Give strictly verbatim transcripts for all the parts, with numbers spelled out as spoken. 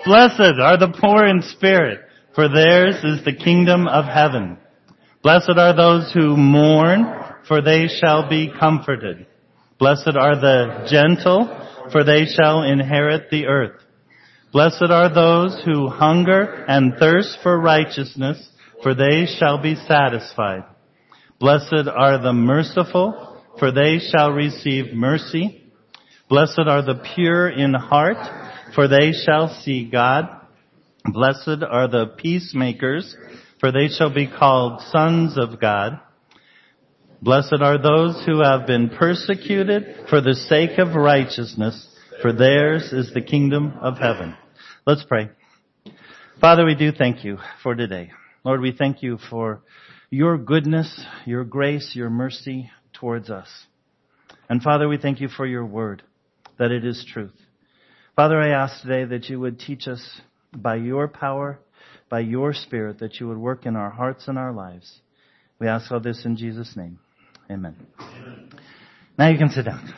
Blessed are the poor in spirit, for theirs is the kingdom of heaven. Blessed are those who mourn, for they shall be comforted. Blessed are the gentle, for they shall inherit the earth. Blessed are those who hunger and thirst for righteousness, for they shall be satisfied. Blessed are the merciful, for they shall receive mercy. Blessed are the pure in heart, for they shall see God. Blessed are the peacemakers, for they shall be called sons of God. Blessed are those who have been persecuted for the sake of righteousness, for theirs is the kingdom of heaven. Let's pray. Father, we do thank you for today. Lord, we thank you for your goodness, your grace, your mercy towards us. And Father, we thank you for your word, that it is truth. Father, I ask today that you would teach us by your power, by your Spirit, that you would work in our hearts and our lives. We ask all this in Jesus' name. Amen. Amen. Now you can sit down.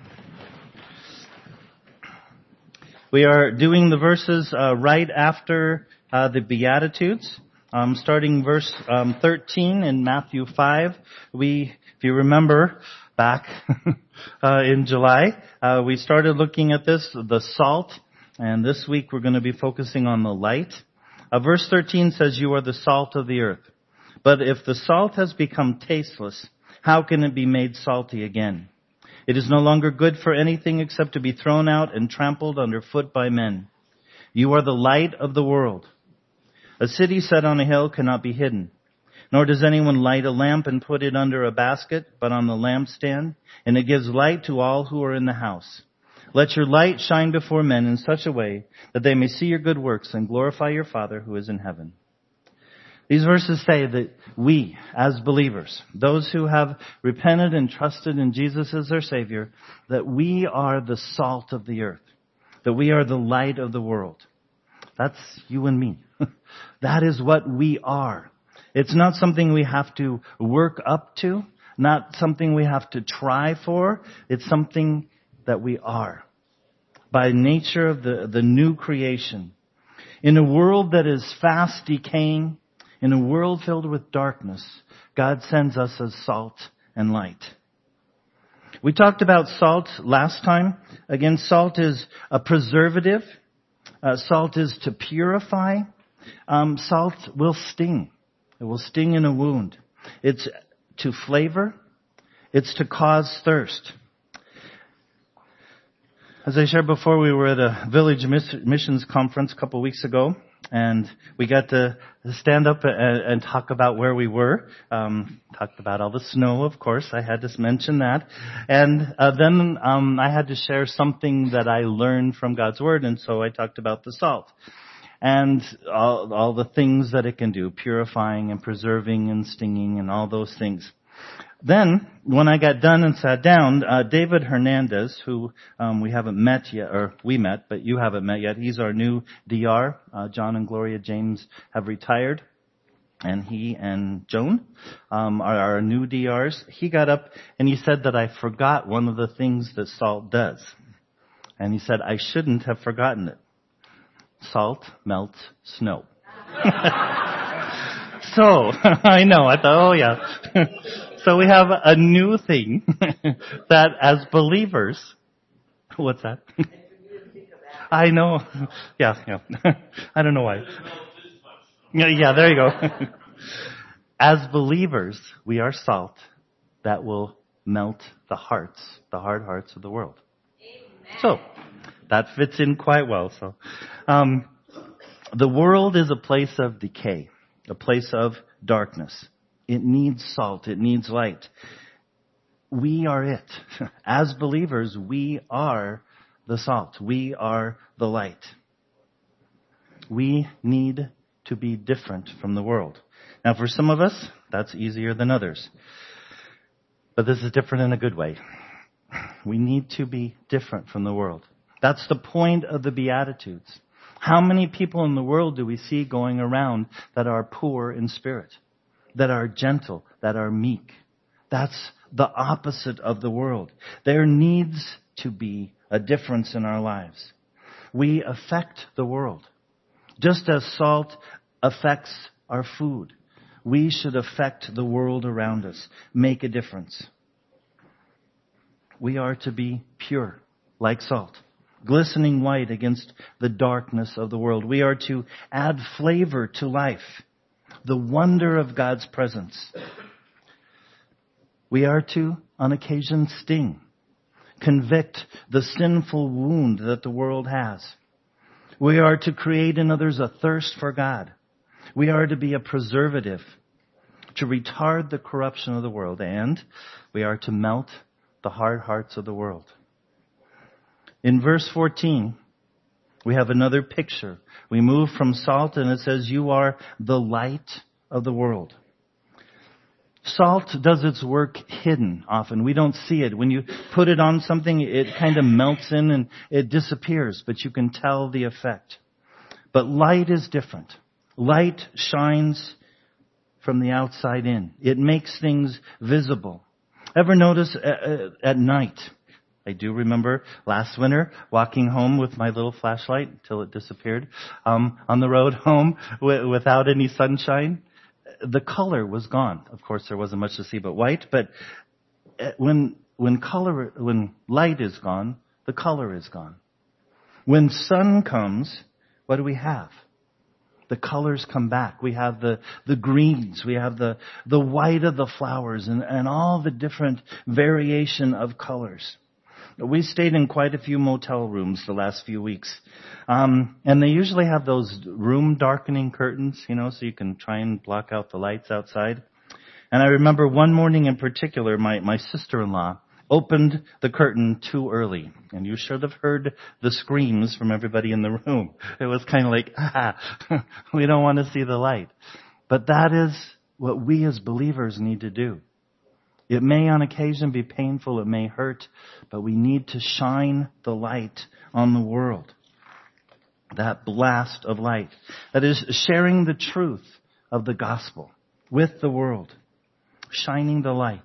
We are doing the verses uh, right after uh, the Beatitudes. Um, starting verse um, thirteen in Matthew five. We, if you remember, back uh, in July, uh, we started looking at this, the salt, and this week we're going to be focusing on the light. Uh, verse thirteen says, "You are the salt of the earth. But if the salt has become tasteless, how can it be made salty again? It is no longer good for anything except to be thrown out and trampled underfoot by men. You are the light of the world. A city set on a hill cannot be hidden. Nor does anyone light a lamp and put it under a basket, but on the lampstand, and it gives light to all who are in the house. Let your light shine before men in such a way that they may see your good works and glorify your Father who is in heaven." These verses say that we, as believers, those who have repented and trusted in Jesus as their Savior, that we are the salt of the earth, that we are the light of the world. That's you and me. That is what we are. It's not something we have to work up to, not something we have to try for. It's something that we are by nature of the, the new creation. In a world that is fast decaying, in a world filled with darkness, God sends us as salt and light. We talked about salt last time. Again, salt is a preservative. Uh, salt is to purify. Um, salt will sting. It will sting in a wound. It's to flavor. It's to cause thirst. As I shared before, we were at a village missions conference a couple of weeks ago, and we got to stand up and, and talk about where we were. Um, talked about all the snow, of course. I had to mention that. And uh, then um, I had to share something that I learned from God's Word, and so I talked about the salt. And all, all the things that it can do, purifying and preserving and stinging and all those things. Then, when I got done and sat down, uh, David Hernandez, who um, we haven't met yet, or we met, but you haven't met yet, he's our new D R. Uh, John and Gloria James have retired, and he and Joan um, are our new D Rs. He got up and he said that I forgot one of the things that salt does. And he said I shouldn't have forgotten it. Salt melts snow. So, I know, I thought, oh yeah. So we have a new thing that as believers, what's that? I know. Yeah, yeah. I don't know why. Yeah, yeah, there you go. As believers, we are salt that will melt the hearts, the hard hearts of the world. Amen. So, that fits in quite well. So, um, the world is a place of decay, a place of darkness. It needs salt. It needs light. We are it. As believers, we are the salt. We are the light. We need to be different from the world. Now, for some of us, that's easier than others. But this is different in a good way. We need to be different from the world. That's the point of the Beatitudes. How many people in the world do we see going around that are poor in spirit, that are gentle, that are meek? That's the opposite of the world. There needs to be a difference in our lives. We affect the world. Just as salt affects our food, we should affect the world around us, make a difference. We are to be pure, like salt, glistening white against the darkness of the world. We are to add flavor to life, the wonder of God's presence. We are to, on occasion, sting, convict the sinful wound that the world has. We are to create in others a thirst for God. We are to be a preservative, to retard the corruption of the world, and we are to melt the hard hearts of the world. In verse fourteen, we have another picture. We move from salt and it says, you are the light of the world. Salt does its work hidden often. We don't see it. When you put it on something, it kind of melts in and it disappears, but you can tell the effect. But light is different. Light shines from the outside in. It makes things visible. Ever notice at, at night? I do remember last winter walking home with my little flashlight until it disappeared um, on the road home w- without any sunshine. The color was gone. Of course, there wasn't much to see but white. But when when color when light is gone, the color is gone. When sun comes, what do we have? The colors come back. We have the, the greens. We have the, the white of the flowers and, and all the different variation of colors. We stayed in quite a few motel rooms the last few weeks. Um, and they usually have those room darkening curtains, you know, so you can try and block out the lights outside. And I remember one morning in particular, my, my sister-in-law opened the curtain too early. And you should have heard the screams from everybody in the room. It was kind of like, ah, we don't want to see the light. But that is what we as believers need to do. It may on occasion be painful, it may hurt, but we need to shine the light on the world. That blast of light. That is sharing the truth of the gospel with the world. Shining the light.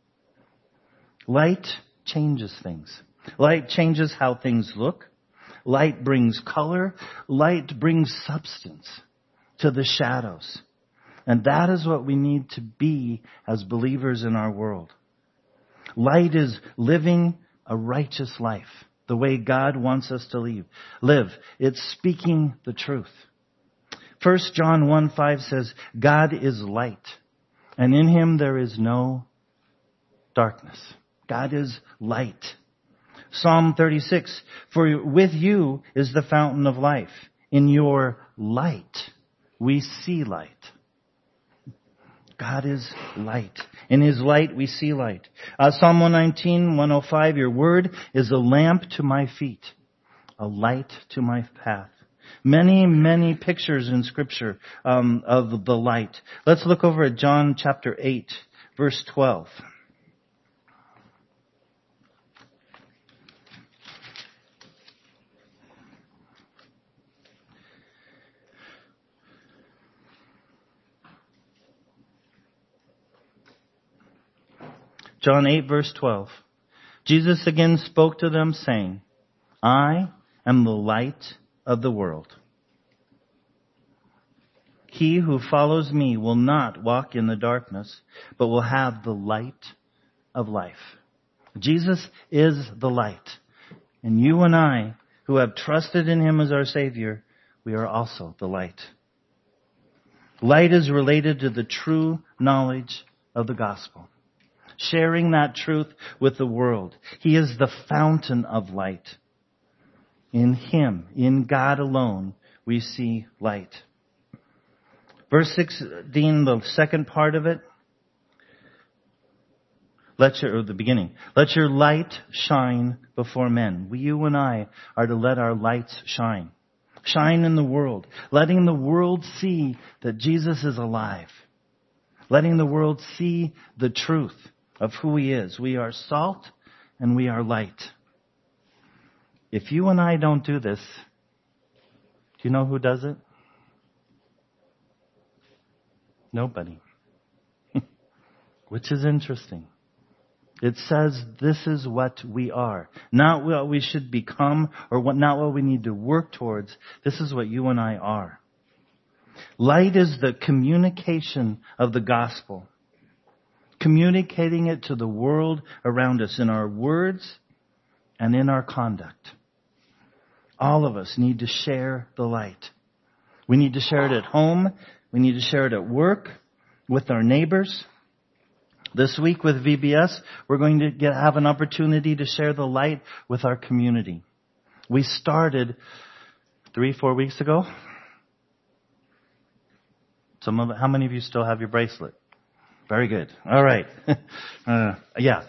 Light changes things. Light changes how things look. Light brings color. Light brings substance to the shadows. And that is what we need to be as believers in our world. Light is living a righteous life, the way God wants us to live. Live. It's speaking the truth. First John one five says, God is light, and in him there is no darkness. God is light. Psalm thirty-six, for with you is the fountain of life. In your light we see light. God is light. In his light we see light. Uh, Psalm one nineteen, one oh five, your word is a lamp to my feet, a light to my path. Many, many pictures in Scripture um, of the light. Let's look over at John chapter eight, verse twelve. John eight, verse twelve. Jesus again spoke to them, saying, I am the light of the world. He who follows me will not walk in the darkness, but will have the light of life. Jesus is the light. And you and I, who have trusted in him as our Savior, we are also the light. Light is related to the true knowledge of the gospel. Sharing that truth with the world. He is the fountain of light. In him, in God alone, we see light. Verse sixteen, the second part of it. Let your, or the beginning. Let your light shine before men. We, you and I are to let our lights shine. Shine in the world. Letting the world see that Jesus is alive. Letting the world see the truth of who he is. We are salt and we are light. If you and I don't do this, do you know who does it? Nobody. Which is interesting. It says this is what we are. Not what we should become or what, not what we need to work towards. This is what you and I are. Light is the communication of the gospel. Communicating it to the world around us in our words and in our conduct. All of us need to share the light. We need to share it at home. We need to share it at work, with our neighbors. This week with V B S, we're going to get, have an opportunity to share the light with our community. We started three, four weeks ago. Some of, how many of you still have your bracelet? Very good. All right. uh, yeah.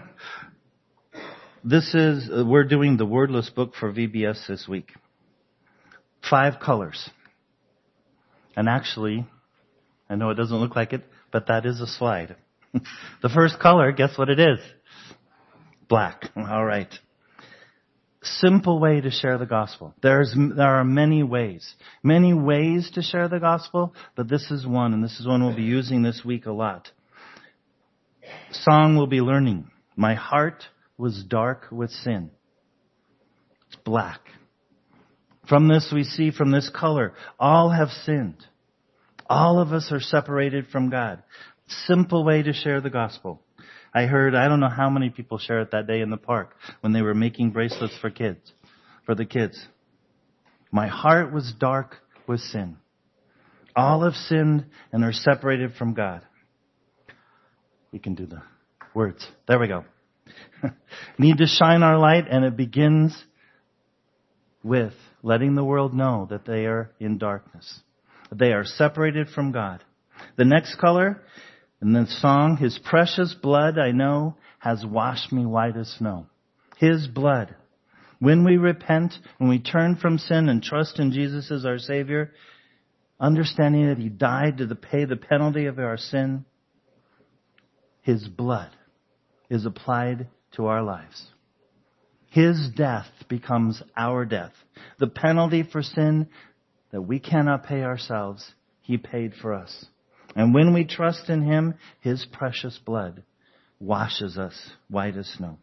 This is, uh, we're doing the wordless book for V B S this week. Five colors. And actually, I know it doesn't look like it, but that is a slide. The first color, guess what it is? Black. All right. Simple way to share the gospel. There's, there are many ways. Many ways to share the gospel, but this is one, and this is one we'll be using this week a lot. Song we'll be learning. My heart was dark with sin. It's black. From this we see, from this color, all have sinned. All of us are separated from God. Simple way to share the gospel. I heard, I don't know how many people share it that day in the park when they were making bracelets for kids, for the kids. My heart was dark with sin. All have sinned and are separated from God. We can do the words. There we go. Need to shine our light, and it begins with letting the world know that they are in darkness. That they are separated from God. The next color, in the song, His precious blood, I know, has washed me white as snow. His blood. When we repent, when we turn from sin and trust in Jesus as our Savior, understanding that He died to pay the penalty of our sin, His blood is applied to our lives. His death becomes our death. The penalty for sin that we cannot pay ourselves, He paid for us. And when we trust in Him, His precious blood washes us white as snow.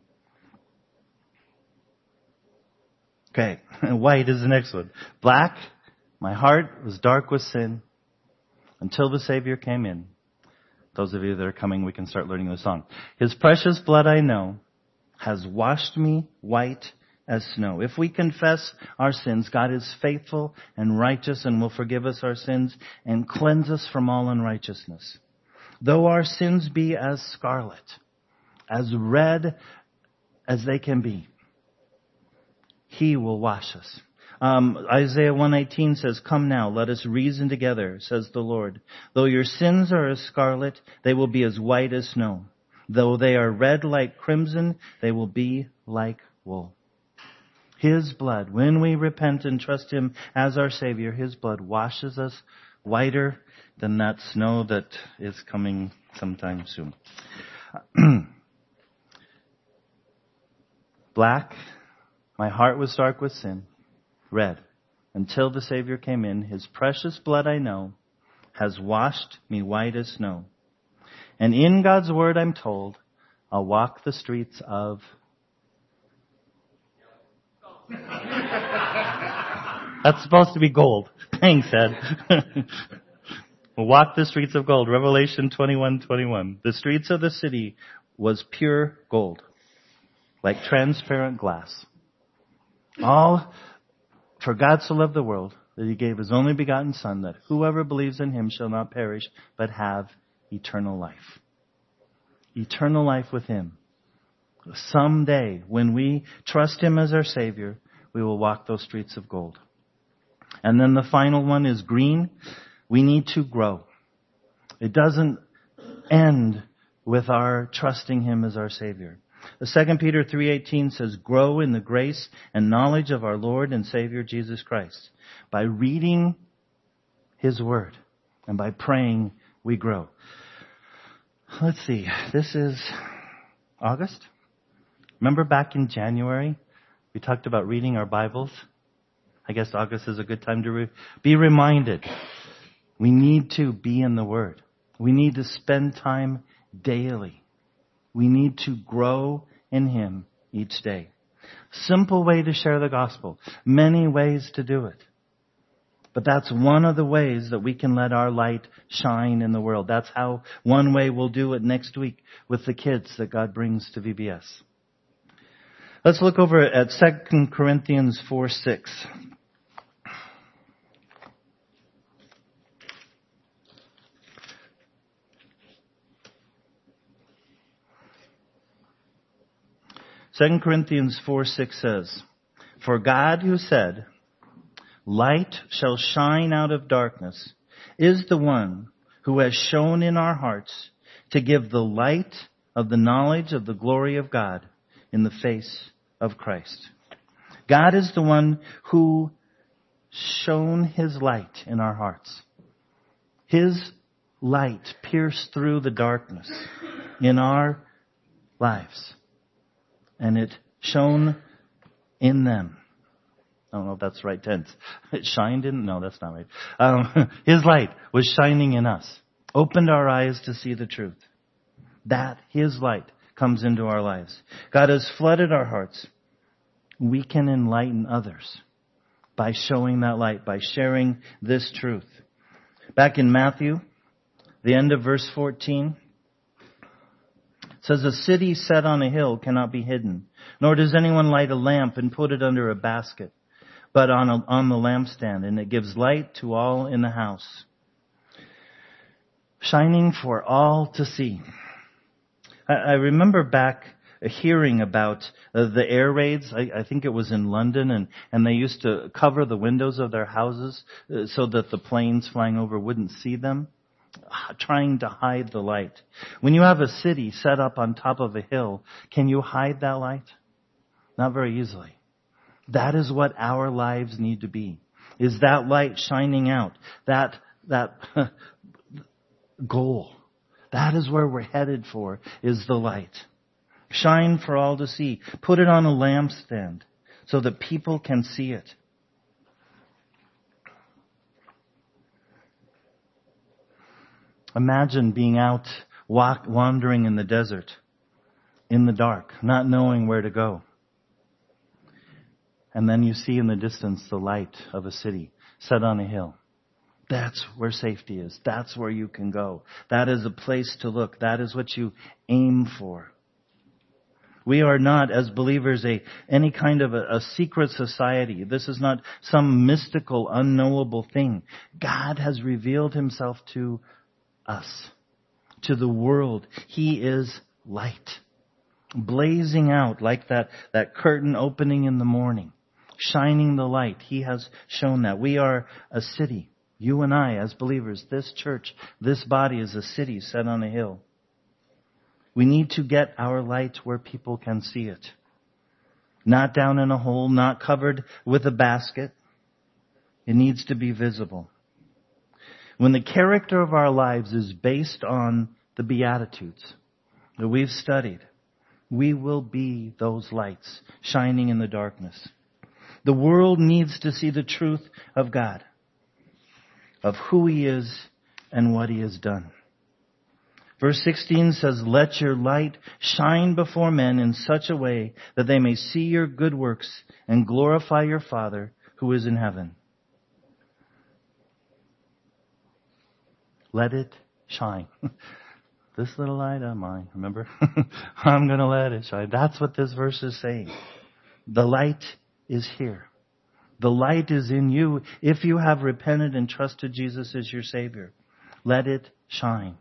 Okay, white is the next one. Black, my heart was dark with sin until the Savior came in. Those of you that are coming, we can start learning the song. His precious blood, I know, has washed me white as snow. If we confess our sins, God is faithful and righteous and will forgive us our sins and cleanse us from all unrighteousness. Though our sins be as scarlet, as red as they can be, He will wash us. Um, Isaiah one eighteen says, come now, let us reason together, says the Lord. Though your sins are as scarlet, they will be as white as snow. Though they are red like crimson, they will be like wool. His blood, when we repent and trust Him as our Savior, His blood washes us whiter than that snow that is coming sometime soon. Black, my heart was dark with sin. Red, until the Savior came in. His precious blood, I know, has washed me white as snow. And in God's word, I'm told, I'll walk the streets of... That's supposed to be gold. Thanks, Ed. We'll walk the streets of gold. Revelation twenty-one twenty-one. The streets of the city was pure gold, like transparent glass. All... For God so loved the world that He gave His only begotten Son, that whoever believes in Him shall not perish, but have eternal life. Eternal life with Him. Someday, when we trust Him as our Savior, we will walk those streets of gold. And then the final one is green. We need to grow. It doesn't end with our trusting Him as our Savior. The Second Peter three eighteen says, grow in the grace and knowledge of our Lord and Savior Jesus Christ. By reading His Word and by praying, we grow. Let's see. This is August. Remember back in January, we talked about reading our Bibles? I guess August is a good time to re- be reminded. We need to be in the Word. We need to spend time daily We need to grow in Him each day. Simple way to share the gospel. Many ways to do it. But that's one of the ways that we can let our light shine in the world. That's how one way we'll do it next week with the kids that God brings to V B S. Let's look over at Second Corinthians four six. Second Corinthians four six says, "For God who said, 'Light shall shine out of darkness,' is the one who has shown in our hearts to give the light of the knowledge of the glory of God in the face of Christ." God is the one who shone His light in our hearts. His light pierced through the darkness in our lives. And it shone in them. I don't know if that's the right tense. It shined in? No, that's not right. Um, His light was shining in us. Opened our eyes to see the truth. That His light comes into our lives. God has flooded our hearts. We can enlighten others by showing that light, by sharing this truth. Back in Matthew, the end of verse fourteen, says, "A city set on a hill cannot be hidden, nor does anyone light a lamp and put it under a basket, but on a, on the lampstand, and it gives light to all in the house." Shining for all to see. I, I remember back hearing about uh, the air raids. I, I think it was in London, and, and they used to cover the windows of their houses uh, so that the planes flying over wouldn't see them, trying to hide the light. When you have a city set up on top of a hill, can you hide that light? Not very easily. That is what our lives need to be. Is that light shining out? That, that goal. That is where we're headed for, is the light. Shine for all to see. Put it on a lampstand so that people can see it. Imagine being out walk, wandering in the desert, in the dark, not knowing where to go. And then you see in the distance the light of a city set on a hill. That's where safety is. That's where you can go. That is a place to look. That is what you aim for. We are not, as believers, a any kind of a, a secret society. This is not some mystical, unknowable thing. God has revealed Himself to us, to the world. He is light, blazing out like that, that curtain opening in the morning, shining the light. He has shown that. We are a city. You and I, as believers, this church, this body is a city set on a hill. We need to get our light where people can see it. Not down in a hole, not covered with a basket. It needs to be visible. When the character of our lives is based on the Beatitudes that we've studied, we will be those lights shining in the darkness. The world needs to see the truth of God, of who He is and what He has done. Verse sixteen says, "Let your light shine before men in such a way that they may see your good works and glorify your Father who is in heaven." Let it shine. This little light of mine, remember? I'm going to let it shine. That's what this verse is saying. The light is here. The light is in you if you have repented and trusted Jesus as your Savior. Let it shine.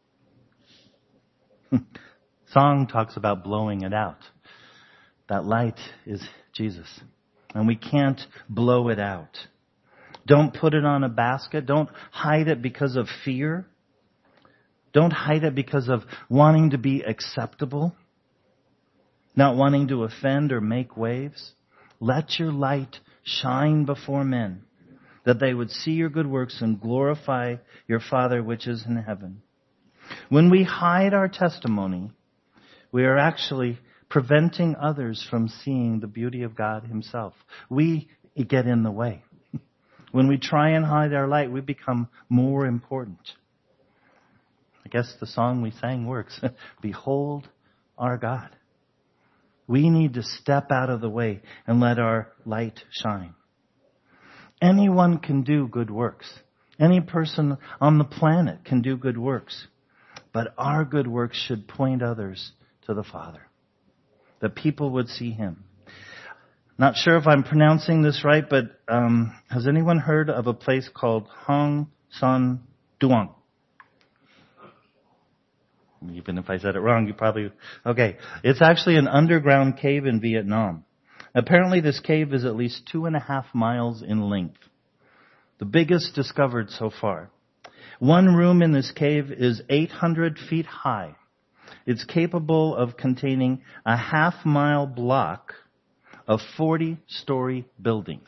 Song talks about blowing it out. That light is Jesus. And we can't blow it out. Don't put it on a basket. Don't hide it because of fear. Don't hide it because of wanting to be acceptable. Not wanting to offend or make waves. Let your light shine before men, that they would see your good works and glorify your Father which is in heaven. When we hide our testimony, we are actually preventing others from seeing the beauty of God Himself. We get in the way. When we try and hide our light, we become more important. I guess the song we sang works. Behold our God. We need to step out of the way and let our light shine. Anyone can do good works. Any person on the planet can do good works. But our good works should point others to the Father, that people would see Him. Not sure if I'm pronouncing this right, but um, has anyone heard of a place called Hong Son Doong? Even if I said it wrong, you probably... Okay. It's actually an underground cave in Vietnam. Apparently this cave is at least two and a half miles in length. The biggest discovered so far. One room in this cave is eight hundred feet high. It's capable of containing a half mile block of forty-story buildings.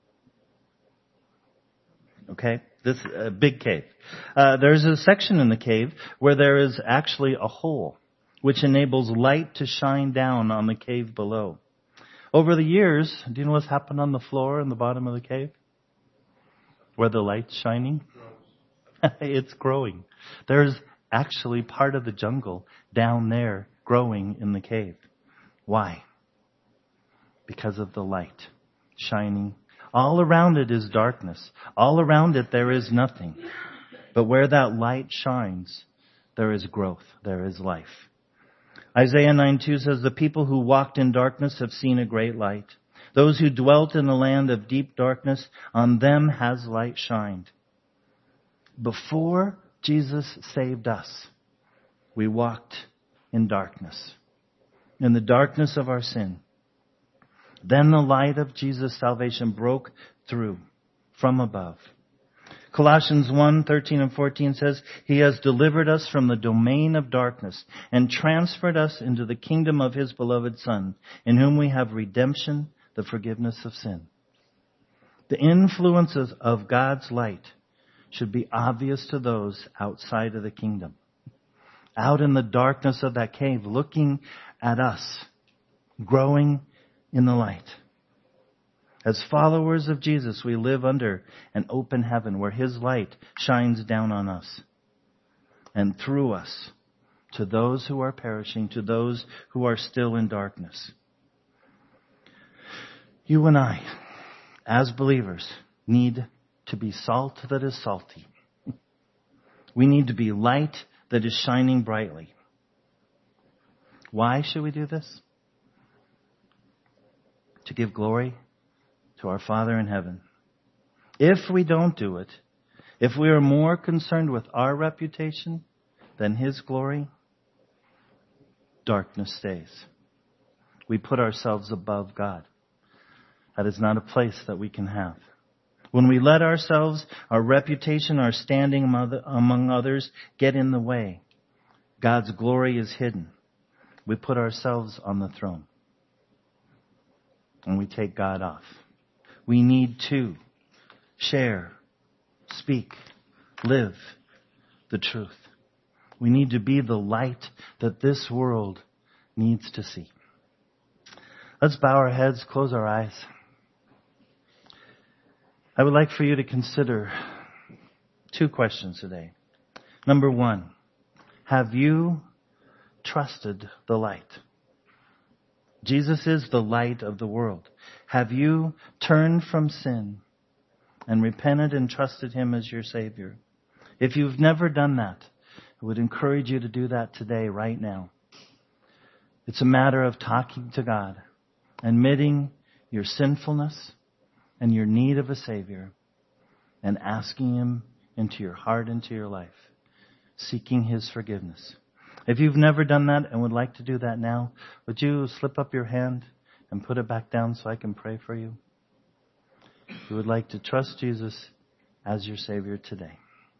Okay? This uh, big cave. Uh, there's a section in the cave where there is actually a hole, which enables light to shine down on the cave below. Over the years, do you know what's happened on the floor in the bottom of the cave? Where the light's shining? It's growing. There's actually part of the jungle down there growing in the cave. Why? Because of the light shining. All around it is darkness. All around it there is nothing. But where that light shines, there is growth. There is life. Isaiah nine two says, the people who walked in darkness have seen a great light. Those who dwelt in the land of deep darkness, on them has light shined. Before Jesus saved us, we walked in darkness, in the darkness of our sin. Then the light of Jesus' salvation broke through from above. Colossians one thirteen and fourteen says, He has delivered us from the domain of darkness and transferred us into the kingdom of His beloved Son, in whom we have redemption, the forgiveness of sin. The influences of God's light should be obvious to those outside of the kingdom. Out in the darkness of that cave, looking at us, growing in the light. As followers of Jesus, we live under an open heaven where His light shines down on us and through us to those who are perishing, to those who are still in darkness. You and I, as believers, need to be salt that is salty. We need to be light that is shining brightly. Why should we do this? To give glory to our Father in heaven. If we don't do it, if we are more concerned with our reputation than His glory, darkness stays. We put ourselves above God. That is not a place that we can have. When we let ourselves, our reputation, our standing among others get in the way, God's glory is hidden. We put ourselves on the throne. And we take God off. We need to share, speak, live the truth. We need to be the light that this world needs to see. Let's bow our heads, close our eyes. I would like for you to consider two questions today. Number one, have you trusted the light? Jesus is the light of the world. Have you turned from sin and repented and trusted Him as your Savior? If you've never done that, I would encourage you to do that today, right now. It's a matter of talking to God, admitting your sinfulness and your need of a Savior, and asking Him into your heart, into your life, seeking His forgiveness. If you've never done that and would like to do that now, would you slip up your hand and put it back down so I can pray for you? If you would like to trust Jesus as your Savior today.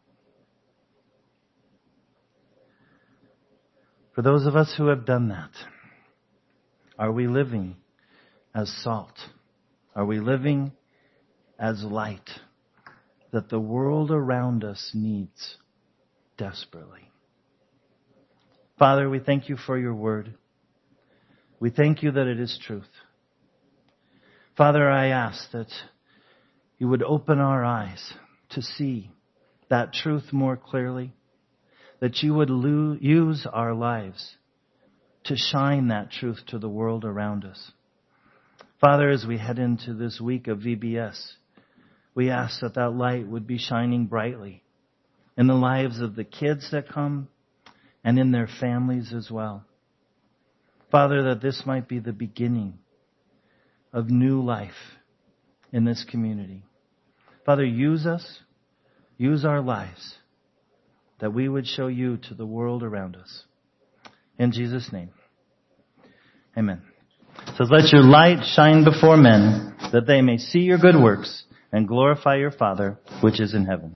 For those of us who have done that, are we living as salt? Are we living as light that the world around us needs desperately? Father, we thank You for Your word. We thank You that it is truth. Father, I ask that You would open our eyes to see that truth more clearly, that You would lo- use our lives to shine that truth to the world around us. Father, as we head into this week of V B S, we ask that that light would be shining brightly in the lives of the kids that come and in their families as well. Father, that this might be the beginning of new life in this community. Father, use us, use our lives, that we would show you to the world around us. In Jesus' name, amen. It says, let your light shine before men, that they may see your good works and glorify your Father, which is in heaven.